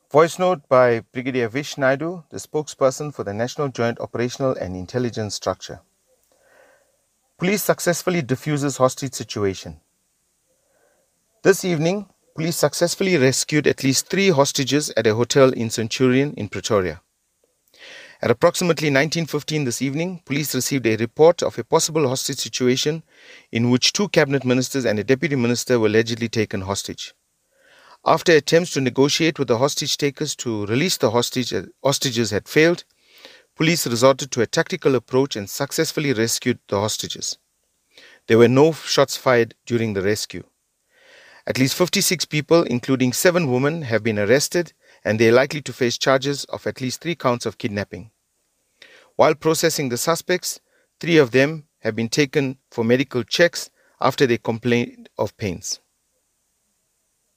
Voice note by Brigadier Vish Naidu, the spokesperson for the National Joint Operational and Intelligence Structure. Police successfully diffuses hostage situation. This evening, police successfully rescued at least 3 hostages at a hotel in Centurion in Pretoria. At approximately 19:15 this evening, police received a report of a possible hostage situation in which 2 cabinet ministers and a deputy minister were allegedly taken hostage. After attempts to negotiate with the hostage takers to release the hostages had failed, police resorted to a tactical approach and successfully rescued the hostages. There were no shots fired during the rescue. At least 56 people, including 7 women, have been arrested, and they are likely to face charges of at least 3 counts of kidnapping. While processing the suspects, 3 of them have been taken for medical checks after they complained of pains.